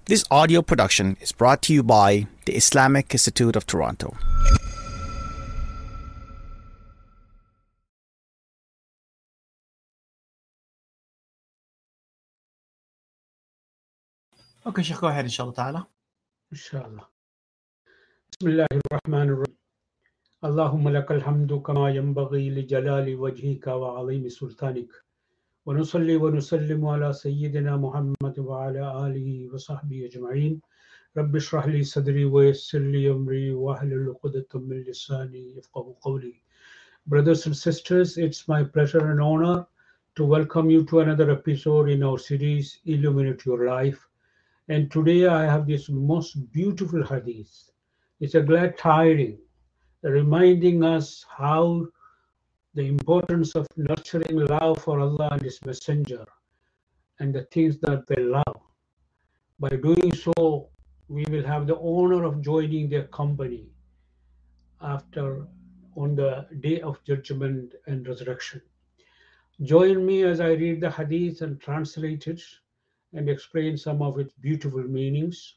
This audio production is brought to you by the Islamic Institute of Toronto. Okay, Sheikh, go ahead, inshallah ta'ala. Inshallah. Bismillahir Rahmanir Rahim. Allahumma lakal hamdu kama yanbaghi li jalali wajhika wa azimi sultanik. Wa nusalli wa nusallimu ala sayyidina Muhammad wa ala alihi wa sahbihi ajma'in. Rabbi shrah li sadri wa yassir li amri wa hlul 'uqdatam min lisani yafqahu qawli. Brothers and sisters, it's my pleasure and honor to welcome you to another episode in our series Illuminate Your Life. And today I have this most beautiful hadith. It's a glad tidings, reminding us how the importance of nurturing love for Allah and His Messenger and the things that they love. By doing so, we will have the honor of joining their company on the day of judgment and resurrection. Join me as I read the hadith and translate it and explain some of its beautiful meanings.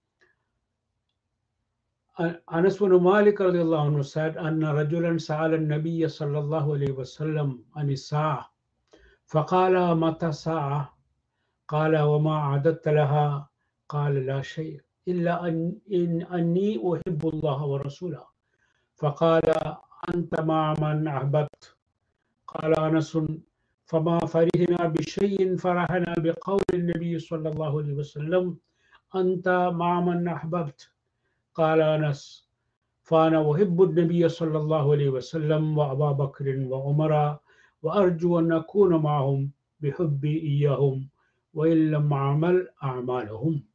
Anas bin Malik radiallahu anhu said, Anna rajulan sa'ala an-nabiyya sallallahu alayhi wa sallam an as-sa'ah. Faqala mata sa'ah? Qala wa ma a'adatta laha? Qala la shay' illa anni uhibbu Allah wa rasulahu. Faqala anta ma'a man ahbabt. Qala Anas فما فرحنا بشيء فرحنا بقول النبي صلى الله عليه وسلم أنت مع من أحببت. قال أنس فأنا أحب النبي صلى الله عليه وسلم وأبا بكر وعمر وأرجو أن أكون معهم بحبي إياهم وإن لم أعمل أعمالهم.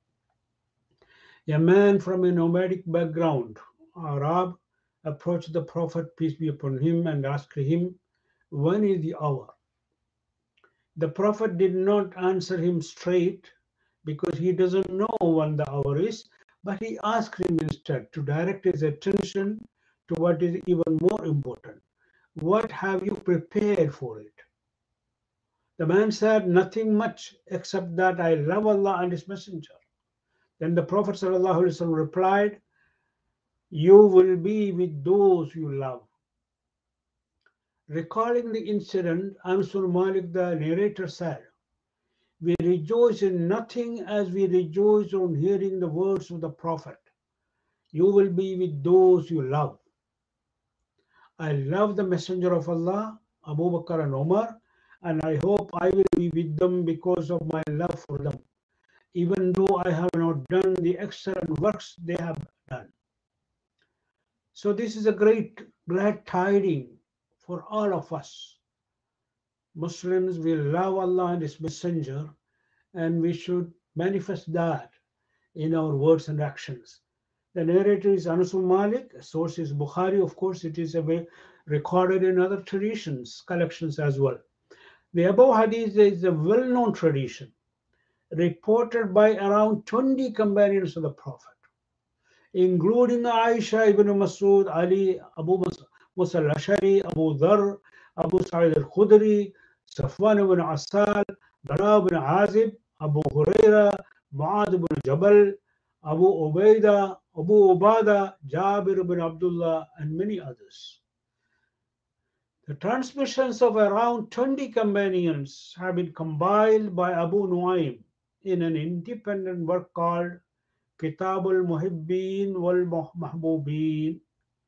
A man from a nomadic background, Arab, approached the Prophet, peace be upon him, and asked him, when is the hour? The Prophet did not answer him straight because he doesn't know when the hour is, but he asked him instead to direct his attention to what is even more important. What have you prepared for it? The man said, nothing much except that I love Allah and His Messenger. Then the Prophet ﷺ replied, you will be with those you love. Recalling the incident, Anas bin Malik, the narrator, said, we rejoice in nothing as we rejoice on hearing the words of the Prophet. You will be with those you love. I love the Messenger of Allah, Abu Bakr and Umar, and I hope I will be with them because of my love for them, even though I have not done the excellent works they have done. So this is a great glad tidings for all of us. Muslims will love Allah and His Messenger, and we should manifest that in our words and actions. The narrator is Anas bin Malik, source is Bukhari, of course it is recorded in other traditions, collections as well. The above hadith is a well-known tradition, reported by around 20 companions of the Prophet, including Aisha ibn Masud, Ali, Abu Musa al-Ashari, Abu Dharr, Abu Sa'id al-Khudri, Safwan ibn Asal, Bara ibn Azib, Abu Huraira, Mu'adh ibn Jabal, Abu Ubaidah, Jabir ibn Abdullah, and many others. The transmissions of around 20 companions have been compiled by Abu Nuaym in an independent work called Kitab al-Muhibbin wal-Mahbubin.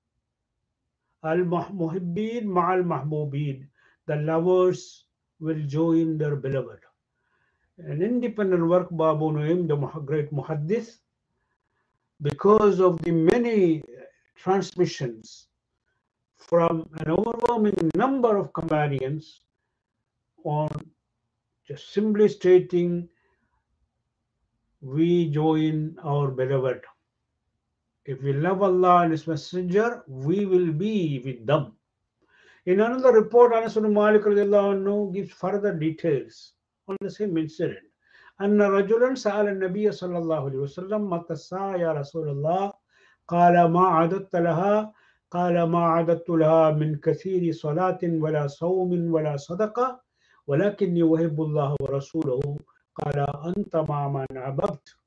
Al-Muhibbin ma'al Mahbubin. The lovers will join their beloved. An independent work by Abu Nuaym, the great Muhaddith, because of the many transmissions from an overwhelming number of companions on just simply stating, we join our beloved. If we love Allah and His Messenger, we will be with them. In another report, Anas bin Malik gives further details on the same incident. أن رجلا سأل النبي صلى الله عليه وسلم متى الساعة يا رسول الله قال ما عددت لها قال ما عددت لها من كثير صلاة ولا صوم ولا صدقة ولكني أحب الله ورسوله قال أنت مع من أحببت.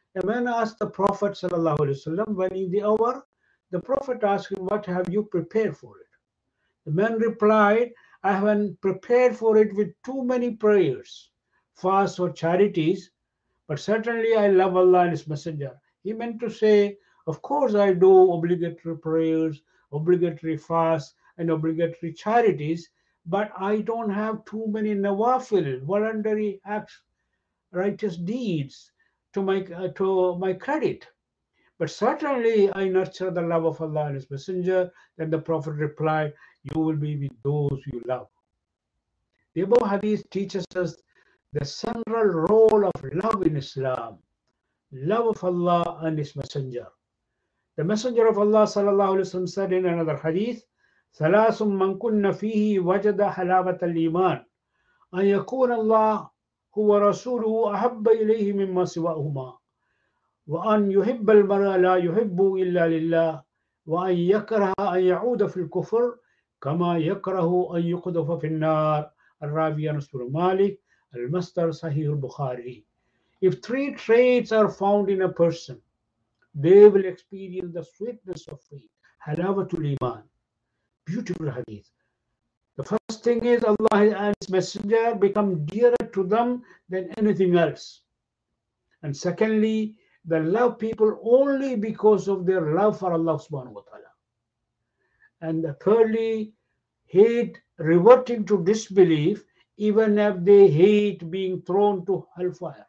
A man asked the Prophet ﷺ when in the hour, the Prophet asked him, what have you prepared for it? The man replied, I haven't prepared for it with too many prayers, fasts or charities, but certainly I love Allah and His Messenger. He meant to say, of course I do obligatory prayers, obligatory fasts, and obligatory charities, but I don't have too many nawafil, voluntary acts, righteous deeds to my credit. But certainly I nurture the love of Allah and His Messenger. Then the Prophet replied, you will be with those you love. The above hadith teaches us the central role of love in Islam, love of Allah and His Messenger. The Messenger of Allah ﷺ said in another hadith, ثلاث من كن فيه وجد حلاوة الإيمان أن يكون الله هو رسوله أحب إليه مما سواهما وأن يحب المرء لا يحب إلا لله وأن يكره أن يعود في الكفر كما يكره أن يقذف في النار. الراوي أنس بن مالك المصدر صحيح البخاري. If three traits are found in a person, they will experience the sweetness of faith, halawatul iman. Beautiful hadith. The first thing is Allah and His Messenger become dearer to them than anything else. And secondly, they love people only because of their love for Allah subhanahu wa ta'ala. And thirdly, hate reverting to disbelief even if they hate being thrown to hellfire.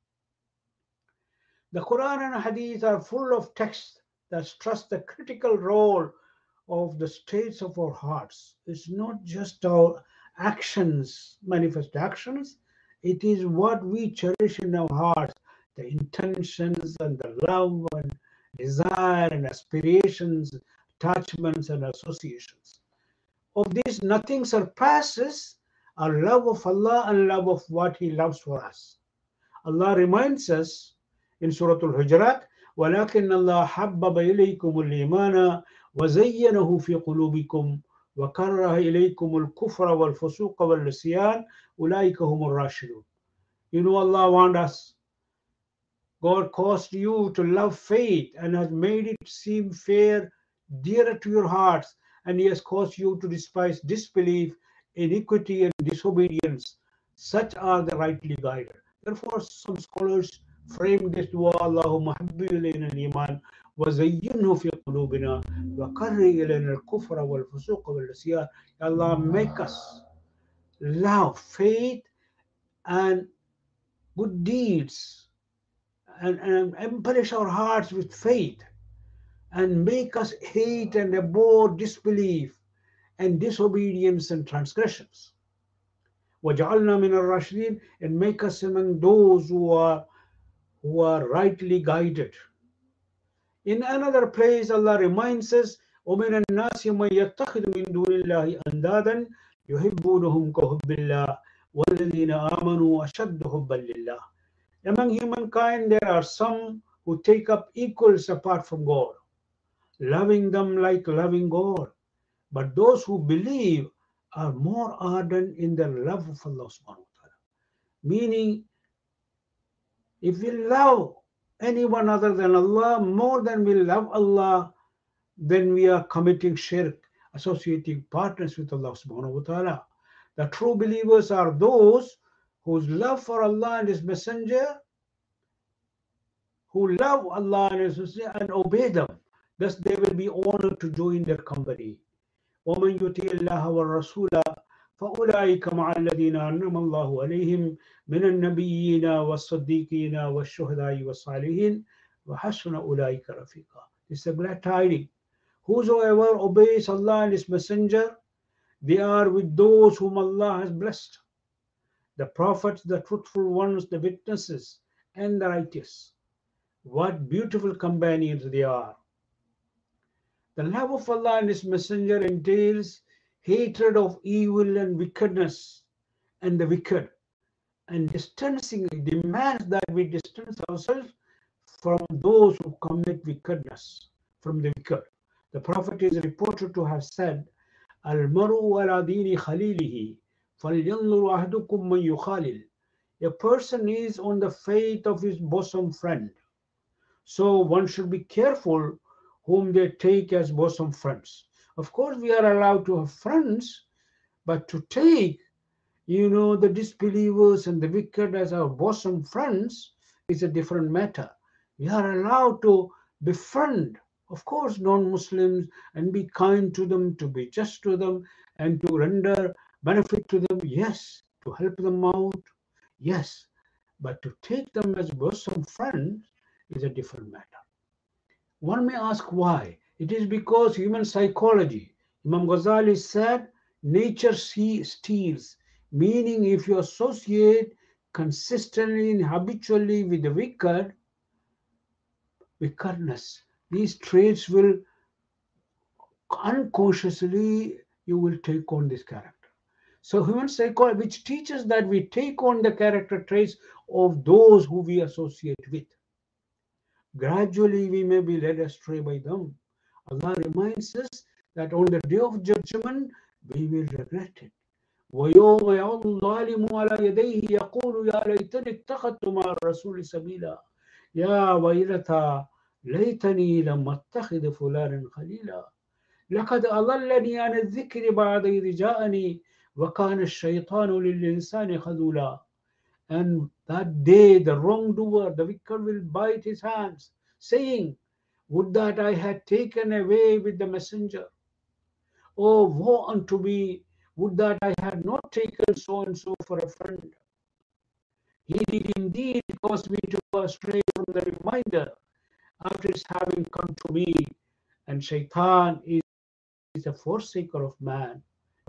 The Quran and Hadith are full of texts that stress the critical role of the states of our hearts. It's not just our actions, manifest actions, it is what we cherish in our hearts, the intentions and the love and desire and aspirations, attachments and associations. Of this, nothing surpasses our love of Allah and love of what He loves for us. Allah reminds us in Surah Al-Hujurat, وَلَكِنَّ اللَّهَ حَبَّبَ إِلَيْكُمُ الْإِيمَانَ وَزَيَّنَهُ فِي قُلُوبِكُمْ وَكَرَّهَ إِلَيْكُمُ الْكُفْرَ وَالْفُسُوقَ وَالْعِصْيَانَ أُولَٰئِكَ هُمُ الرَّاشِدُونَ. You know, Allah wants us. God caused you to love faith and has made it seem fair, dearer to your hearts, and He has caused you to despise disbelief, iniquity, and disobedience. Such are the rightly guided. Therefore, some scholars frame this dua, Allahumma habbi ilayna al-iman wa zayyinhu fi qulubina wa karri ilayna al-kufra wal fusuq wal isyan. Allah, make us love faith and good deeds and embellish our hearts with faith and make us hate and abhor disbelief and disobedience and transgressions. وَجَعَلْنَا مِنَ الرَّاشِدِينَ, and make us among those who are rightly guided. In another place, Allah reminds us, وَمِنَ النَّاسِ مَنْ يَتَّخِذُ مِنْ دُونِ اللَّهِ أَنْدَادًا يُحِبُّونَهُمْ كَحُبِّ اللَّهِ وَالَّذِينَ آمَنُوا أَشَدُّ حُبًّا لِلَّهِ. Among humankind, there are some who take up equals apart from God, loving them like loving God. But those who believe are more ardent in their love of Allah subhanahu wa ta'ala. Meaning, if we love anyone other than Allah more than we love Allah, then we are committing shirk, associating partners with Allah subhanahu wa ta'ala. The true believers are those whose love for Allah and His Messenger, who love Allah and His Messenger and obey them. Thus they will be honored to join their company. وَمَنْ يُطِعِ اللَّهَ وَالرَّسُولَ فَأُولَٰئِكَ مَعَ الَّذِينَ أَنْعَمَ اللَّهُ عَلَيْهِمْ مِنَ النَّبِيِّينَ وَالصِّدِّيقِينَ وَالشُّهَدَاءِ وَالصَّالِحِينَ وَحَسُنَ أُولَٰئِكَ رَفِيقًا. This is a glad tidings. Whosoever obeys Allah and His Messenger, they are with those whom Allah has blessed. The prophets, the truthful ones, the witnesses, and the righteous. What beautiful companions they are. The love of Allah and His Messenger entails hatred of evil and wickedness and the wicked, and distancing demands that we distance ourselves from those who commit wickedness, from the wicked. The Prophet is reported to have said, Al-maru ala dini khalilihi, falyanzur ahdukum man yukhalil. A person is on the faith of his bosom friend. So one should be careful whom they take as bosom friends. Of course, we are allowed to have friends, but to take, the disbelievers and the wicked as our bosom friends is a different matter. We are allowed to befriend, of course, non-Muslims and be kind to them, to be just to them, and to render benefit to them, yes. To help them out, yes. But to take them as bosom friends is a different matter. One may ask why. It is because human psychology. Imam Ghazali said, nature steals, meaning if you associate consistently and habitually with the wickedness, these traits will unconsciously, you will take on this character. So human psychology, which teaches that we take on the character traits of those who we associate with. Gradually we may be led astray by them. Allah reminds us that on the day of judgment we will regret it. وَيَوْمَ يَعُضُّ الظَّالِمُ عَلَى يَدَيْهِ يَقُولُ يَا لَيْتَنِي اتَّخَذْتُ مَعَ الرَّسُولِ سَبِيلًا يَا وَيْلَتَى لَيْتَنِي لَمْ أَتَّخِذْ فُلَانًا خَلِيلًا لَقَدْ أَضَلَّنِي عَنِ الذِّكْرِ بَعْدَ إِذْ جَاءَنِي وَكَانَ الشَّيْطَانُ لِلْإِنسَانِ خَذُولًا. And that day the wrongdoer, the wicked, will bite his hands, saying, would that I had taken away with the messenger. Oh, woe unto me, would that I had not taken so and so for a friend. He did indeed cause me to go astray from the reminder after his having come to me, and Shaitan is a forsaker of man.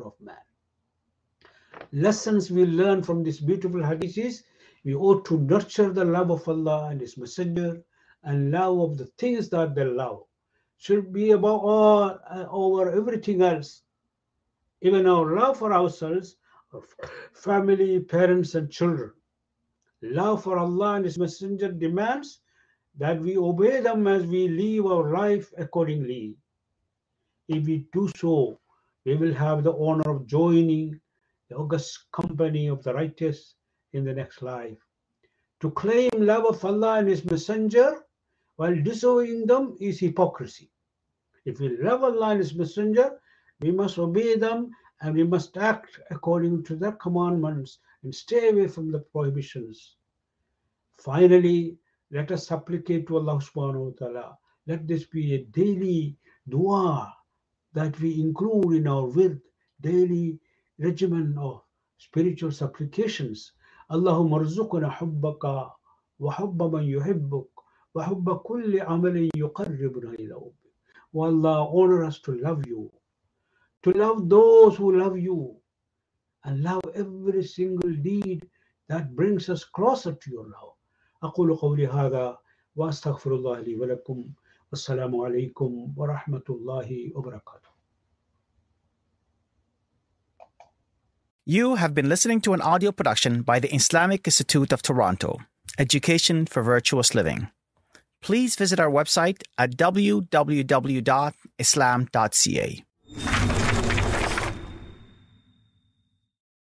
Lessons we learn from this beautiful hadith is we ought to nurture the love of Allah and His Messenger, and love of the things that they love should be above all, over everything else. Even our love for ourselves, our family, parents, and children. Love for Allah and His Messenger demands that we obey them as we live our life accordingly. If we do so, we will have the honor of joining the august company of the righteous in the next life. To claim love of Allah and His Messenger while disowning them is hypocrisy. If we love Allah and His Messenger, we must obey them and we must act according to their commandments and stay away from the prohibitions. Finally, let us supplicate to Allah subhanahu wa ta'ala. Let this be a daily dua that we include in our daily regimen of spiritual supplications. Allahumma arzuqna hubbaka wa hubba man yuhibbuk wa hubba kulli amalin yuqarribuna ila hubbik. O Allah, honor us to love you, to love those who love you, and love every single deed that brings us closer to your love. أقول قولي هذا وأستغفر الله لي ولكم والسلام عليكم ورحمة الله وبركاته. You have been listening to an audio production by the Islamic Institute of Toronto, Education for Virtuous Living. Please visit our website at www.islam.ca.